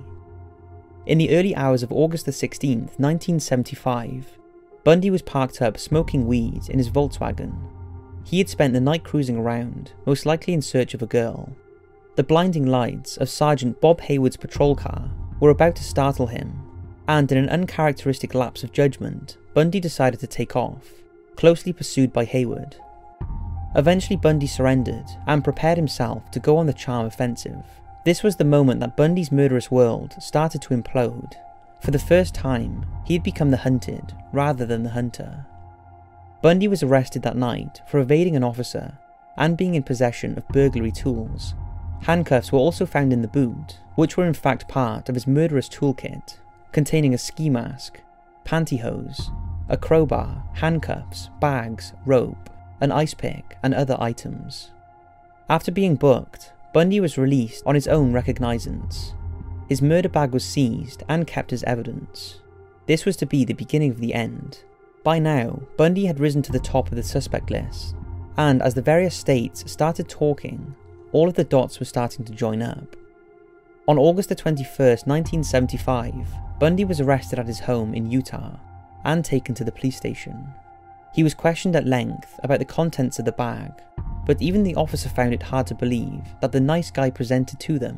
In the early hours of August the 16th, 1975, Bundy was parked up smoking weed in his Volkswagen. He had spent the night cruising around, most likely in search of a girl. The blinding lights of Sergeant Bob Hayward's patrol car were about to startle him, and in an uncharacteristic lapse of judgment, Bundy decided to take off, closely pursued by Hayward. Eventually Bundy surrendered and prepared himself to go on the charm offensive. This was the moment that Bundy's murderous world started to implode. For the first time, he had become the hunted rather than the hunter. Bundy was arrested that night for evading an officer and being in possession of burglary tools. Handcuffs were also found in the boot, which were in fact part of his murderous toolkit, containing a ski mask, pantyhose, a crowbar, handcuffs, bags, rope, an ice pick, and other items. After being booked, Bundy was released on his own recognizance. His murder bag was seized and kept as evidence. This was to be the beginning of the end. By now, Bundy had risen to the top of the suspect list, and as the various states started talking, all of the dots were starting to join up. On August the 21st, 1975, Bundy was arrested at his home in Utah and taken to the police station. He was questioned at length about the contents of the bag, but even the officer found it hard to believe that the nice guy presented to them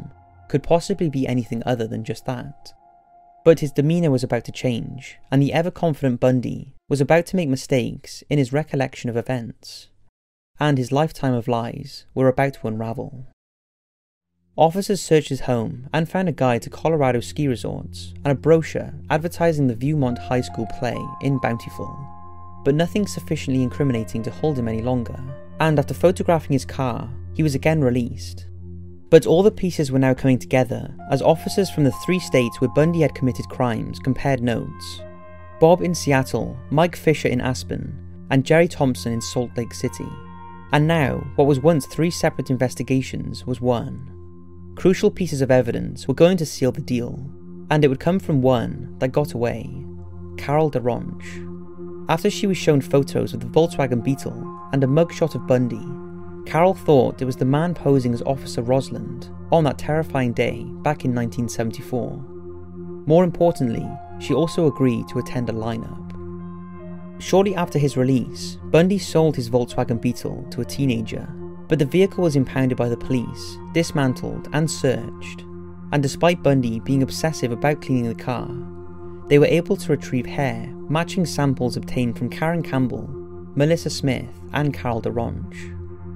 could possibly be anything other than just that. But his demeanour was about to change, and the ever-confident Bundy was about to make mistakes in his recollection of events, and his lifetime of lies were about to unravel. Officers searched his home and found a guide to Colorado ski resorts and a brochure advertising the Viewmont High School play in Bountiful, but nothing sufficiently incriminating to hold him any longer, and after photographing his car, he was again released. But all the pieces were now coming together as officers from the 3 states where Bundy had committed crimes compared notes. Bob in Seattle, Mike Fisher in Aspen, and Jerry Thompson in Salt Lake City. And now, what was once 3 separate investigations was one. Crucial pieces of evidence were going to seal the deal, and it would come from one that got away, Carol DaRonch. After she was shown photos of the Volkswagen Beetle and a mugshot of Bundy, Carol thought it was the man posing as Officer Rosland on that terrifying day back in 1974. More importantly, she also agreed to attend a lineup. Shortly after his release, Bundy sold his Volkswagen Beetle to a teenager, but the vehicle was impounded by the police, dismantled and searched, and despite Bundy being obsessive about cleaning the car, they were able to retrieve hair matching samples obtained from Karen Campbell, Melissa Smith and Carol DaRonch.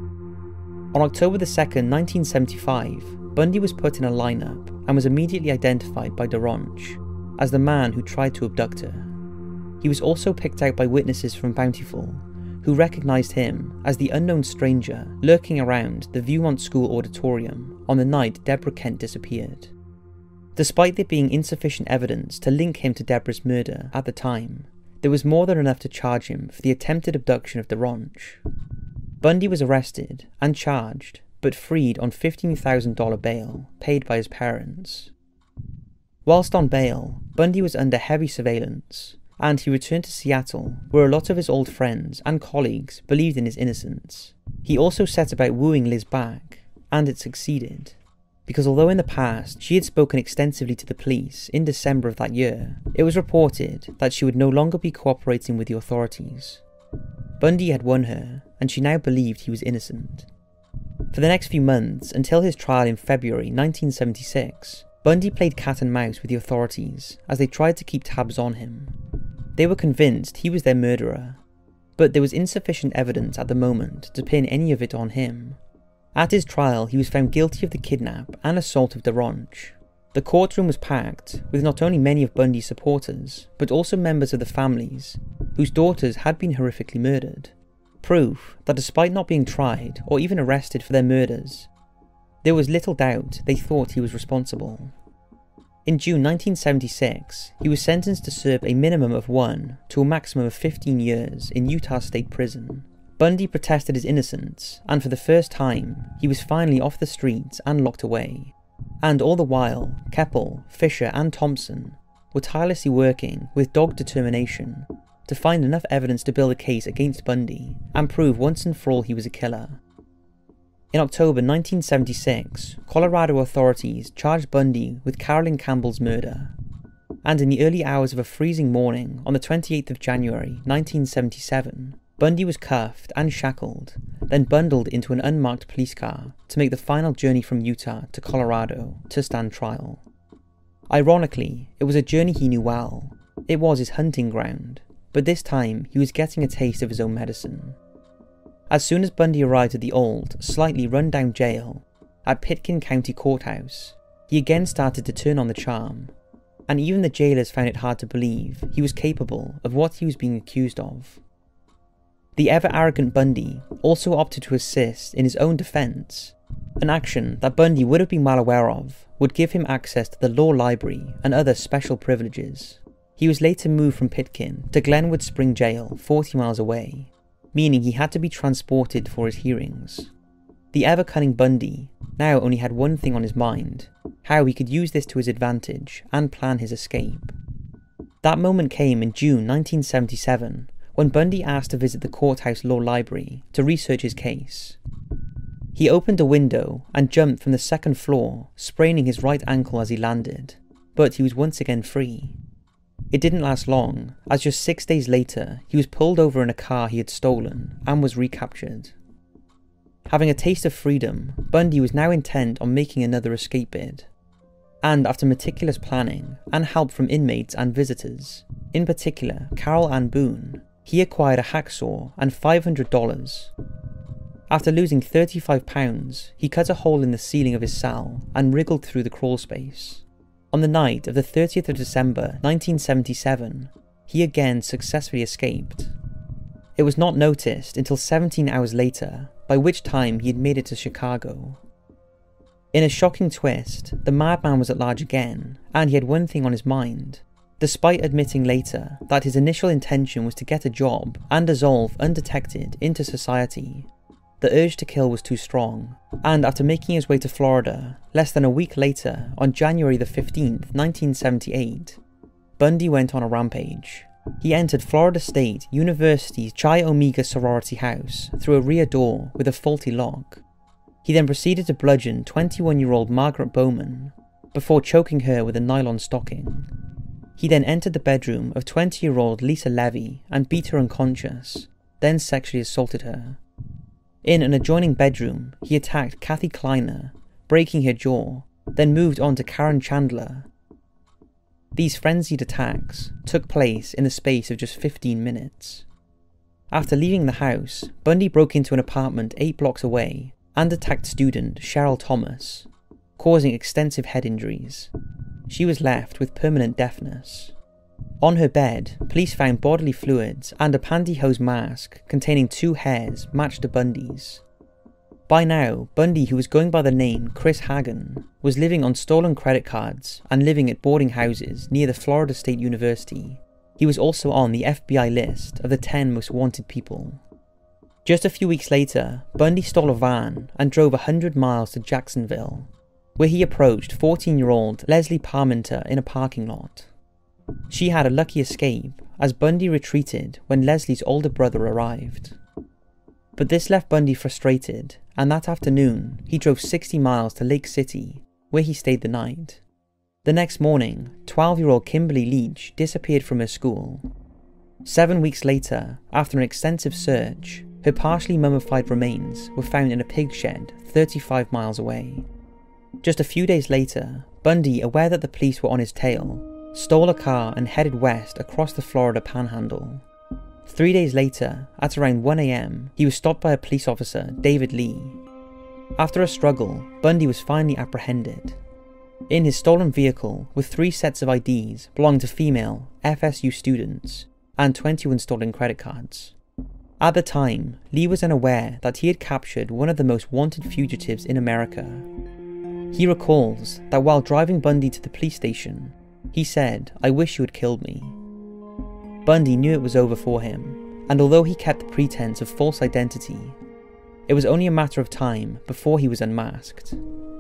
On October 2nd, 1975, Bundy was put in a lineup and was immediately identified by DaRonch as the man who tried to abduct her. He was also picked out by witnesses from Bountiful, who recognised him as the unknown stranger lurking around the Viewmont School auditorium on the night Deborah Kent disappeared. Despite there being insufficient evidence to link him to Deborah's murder at the time, there was more than enough to charge him for the attempted abduction of DaRonch. Bundy was arrested and charged, but freed on $15,000 bail paid by his parents. Whilst on bail, Bundy was under heavy surveillance, and he returned to Seattle, where a lot of his old friends and colleagues believed in his innocence. He also set about wooing Liz back, and it succeeded, because although in the past she had spoken extensively to the police in December of that year, it was reported that she would no longer be cooperating with the authorities. Bundy had won her, and she now believed he was innocent. For the next few months, until his trial in February 1976, Bundy played cat and mouse with the authorities as they tried to keep tabs on him. They were convinced he was their murderer, but there was insufficient evidence at the moment to pin any of it on him. At his trial, he was found guilty of the kidnap and assault of DaRonch. The courtroom was packed with not only many of Bundy's supporters, but also members of the families whose daughters had been horrifically murdered. Proof that despite not being tried or even arrested for their murders, there was little doubt they thought he was responsible. In June 1976, he was sentenced to serve a minimum of 1 to a maximum of 15 years in Utah State Prison. Bundy protested his innocence, and for the first time, he was finally off the streets and locked away. And all the while, Keppel, Fisher and Thompson were tirelessly working with dogged determination to find enough evidence to build a case against Bundy and prove once and for all he was a killer. In October 1976, Colorado authorities charged Bundy with Carolyn Campbell's murder, and in the early hours of a freezing morning on the 28th of January 1977, Bundy was cuffed and shackled, then bundled into an unmarked police car to make the final journey from Utah to Colorado to stand trial. Ironically, it was a journey he knew well. It was his hunting ground, but this time he was getting a taste of his own medicine. As soon as Bundy arrived at the old, slightly run-down jail at Pitkin County Courthouse, he again started to turn on the charm, and even the jailers found it hard to believe he was capable of what he was being accused of. The ever-arrogant Bundy also opted to assist in his own defence, an action that Bundy would have been well aware of would give him access to the law library and other special privileges. He was later moved from Pitkin to Glenwood Spring Jail, 40 miles away, meaning he had to be transported for his hearings. The ever-cunning Bundy now only had one thing on his mind: how he could use this to his advantage and plan his escape. That moment came in June 1977, when Bundy asked to visit the courthouse law library to research his case. He opened a window and jumped from the second floor, spraining his right ankle as he landed, but he was once again free. It didn't last long, as just 6 days later, he was pulled over in a car he had stolen and was recaptured. Having a taste of freedom, Bundy was now intent on making another escape bid. and after meticulous planning and help from inmates and visitors, in particular Carol Ann Boone, he acquired a hacksaw and $500. After losing £35, he cut a hole in the ceiling of his cell and wriggled through the crawl space. On the night of the 30th of December 1977, he again successfully escaped. It was not noticed until 17 hours later, by which time he had made it to Chicago. In a shocking twist, the madman was at large again, and he had one thing on his mind. Despite admitting later that his initial intention was to get a job and dissolve undetected into society, the urge to kill was too strong, and after making his way to Florida, less than a week later, on January the 15th, 1978, Bundy went on a rampage. He entered Florida State University's Chi Omega sorority house through a rear door with a faulty lock. He then proceeded to bludgeon 21-year-old Margaret Bowman before choking her with a nylon stocking. He then entered the bedroom of 20-year-old Lisa Levy and beat her unconscious, then sexually assaulted her. In an adjoining bedroom, he attacked Kathy Kleiner, breaking her jaw, then moved on to Karen Chandler. These frenzied attacks took place in the space of just 15 minutes. After leaving the house, Bundy broke into an apartment 8 blocks away and attacked student Cheryl Thomas, causing extensive head injuries. She was left with permanent deafness. On her bed, police found bodily fluids and a pantyhose mask containing 2 hairs matched to Bundy's. By now, Bundy, who was going by the name Chris Hagen, was living on stolen credit cards and living at boarding houses near the Florida State University. He was also on the FBI list of the 10 most wanted people. Just a few weeks later, Bundy stole a van and drove 100 miles to Jacksonville, where he approached 14-year-old Leslie Parmenter in a parking lot. She had a lucky escape, as Bundy retreated when Leslie's older brother arrived. But this left Bundy frustrated, and that afternoon he drove 60 miles to Lake City, where he stayed the night. The next morning, 12-year-old Kimberly Leach disappeared from her school. 7 weeks later, after an extensive search, her partially mummified remains were found in a pig shed 35 miles away. Just a few days later, Bundy, aware that the police were on his tail, stole a car and headed west across the Florida Panhandle. 3 days later, at around 1 a.m, he was stopped by a police officer, David Lee. After a struggle, Bundy was finally apprehended. In his stolen vehicle were 3 sets of IDs belonging to female FSU students and 21 stolen credit cards. At the time, Lee was unaware that he had captured one of the most wanted fugitives in America. He recalls that while driving Bundy to the police station, he said, "I wish you had killed me." Bundy knew it was over for him, and although he kept the pretense of false identity, it was only a matter of time before he was unmasked.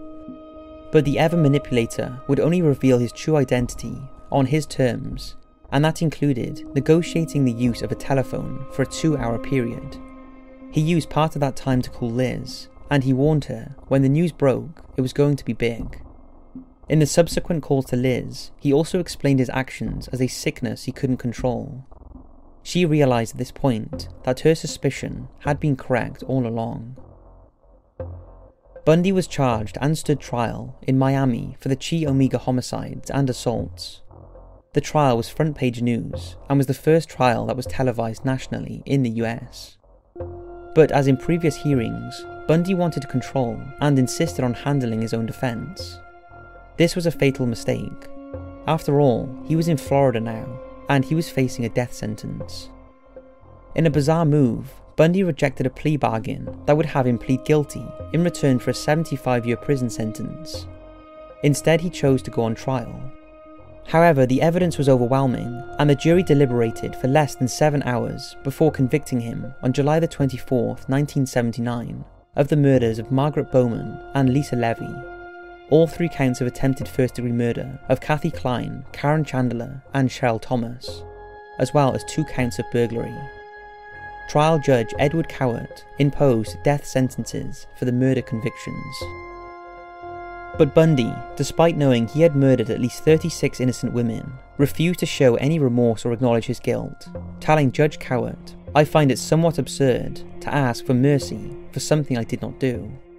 But the ever-manipulator would only reveal his true identity on his terms, and that included negotiating the use of a telephone for a 2-hour period. He used part of that time to call Liz, and he warned her when the news broke it was going to be big. In the subsequent calls to Liz, he also explained his actions as a sickness he couldn't control. She realised at this point that her suspicion had been correct all along. Bundy was charged and stood trial in Miami for the Chi Omega homicides and assaults. The trial was front-page news and was the first trial that was televised nationally in the US. But as in previous hearings, Bundy wanted control and insisted on handling his own defence. This was a fatal mistake. After all, he was in Florida now, and he was facing a death sentence. In a bizarre move, Bundy rejected a plea bargain that would have him plead guilty in return for a 75-year prison sentence. Instead, he chose to go on trial. However, the evidence was overwhelming, and the jury deliberated for less than 7 hours before convicting him on July the 24th, 1979, of the murders of Margaret Bowman and Lisa Levy. All 3 counts of attempted first-degree murder of Kathy Klein, Karen Chandler, and Cheryl Thomas, as well as 2 counts of burglary. Trial judge Edward Cowart imposed death sentences for the murder convictions. But Bundy, despite knowing he had murdered at least 36 innocent women, refused to show any remorse or acknowledge his guilt, telling Judge Cowart, "I find it somewhat absurd to ask for mercy for something I did not do."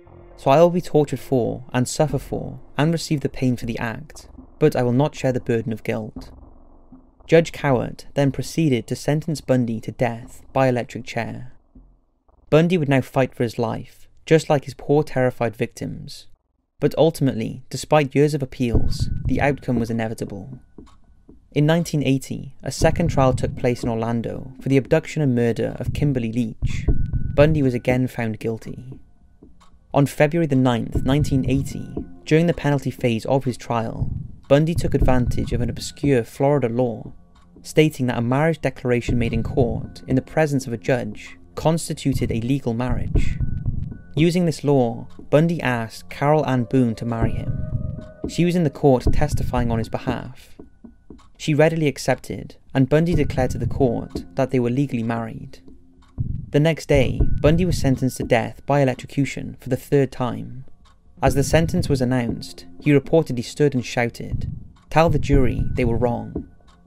so I will be tortured for, and suffer for, and receive the pain for the act, but I will not share the burden of guilt. Judge Cowart then proceeded to sentence Bundy to death by electric chair. Bundy would now fight for his life, just like his poor terrified victims. But ultimately, despite years of appeals, the outcome was inevitable. In 1980, a second trial took place in Orlando for the abduction and murder of Kimberly Leach. Bundy was again found guilty. On February the 9th, 1980, during the penalty phase of his trial, Bundy took advantage of an obscure Florida law, stating that a marriage declaration made in court in the presence of a judge constituted a legal marriage. Using this law, Bundy asked Carol Ann Boone to marry him. She was in the court testifying on his behalf. She readily accepted, and Bundy declared to the court that they were legally married. The next day, Bundy was sentenced to death by electrocution for the third time. As the sentence was announced, he reportedly stood and shouted, "Tell the jury they were wrong."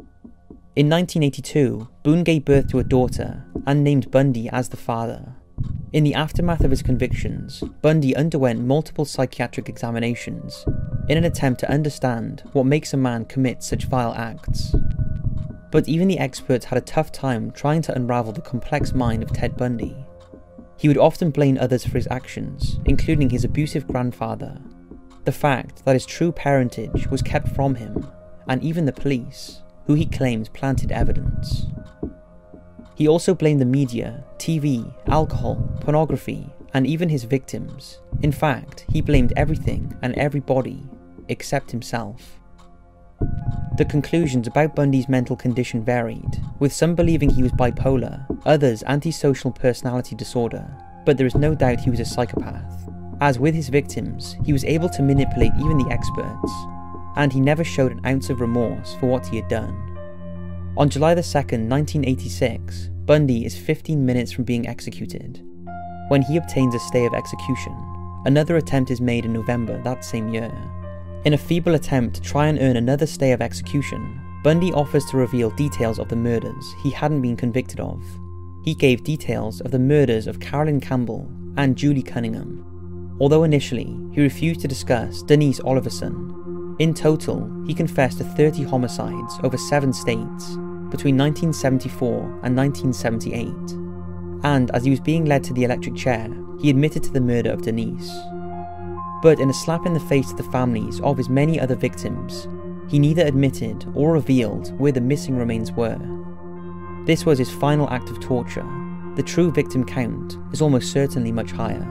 In 1982, Boone gave birth to a daughter and named Bundy as the father. In the aftermath of his convictions, Bundy underwent multiple psychiatric examinations in an attempt to understand what makes a man commit such vile acts. But even the experts had a tough time trying to unravel the complex mind of Ted Bundy. He would often blame others for his actions, including his abusive grandfather, the fact that his true parentage was kept from him, and even the police, who he claimed planted evidence. He also blamed the media, TV, alcohol, pornography, and even his victims. In fact, he blamed everything and everybody except himself. The conclusions about Bundy's mental condition varied, with some believing he was bipolar, others antisocial personality disorder, but there is no doubt he was a psychopath. As with his victims, he was able to manipulate even the experts, and he never showed an ounce of remorse for what he had done. On July the 2nd, 1986, Bundy is 15 minutes from being executed. When he obtains a stay of execution, another attempt is made in November that same year. In a feeble attempt to try and earn another stay of execution, Bundy offers to reveal details of the murders he hadn't been convicted of. He gave details of the murders of Carolyn Campbell and Julie Cunningham, although initially he refused to discuss Denise Oliverson. In total, he confessed to 30 homicides over 7 states between 1974 and 1978, and as he was being led to the electric chair, he admitted to the murder of Denise. But in a slap in the face to the families of his many other victims, he neither admitted or revealed where the missing remains were. This was his final act of torture. The true victim count is almost certainly much higher.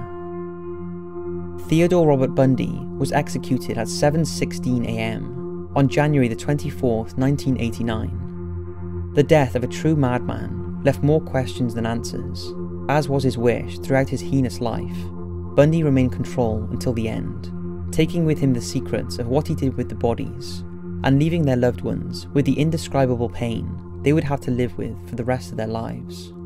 Theodore Robert Bundy was executed at 7:16 a.m. on January the 24th, 1989. The death of a true madman left more questions than answers. As was his wish throughout his heinous life, Bundy remained in control until the end, taking with him the secrets of what he did with the bodies, and leaving their loved ones with the indescribable pain they would have to live with for the rest of their lives.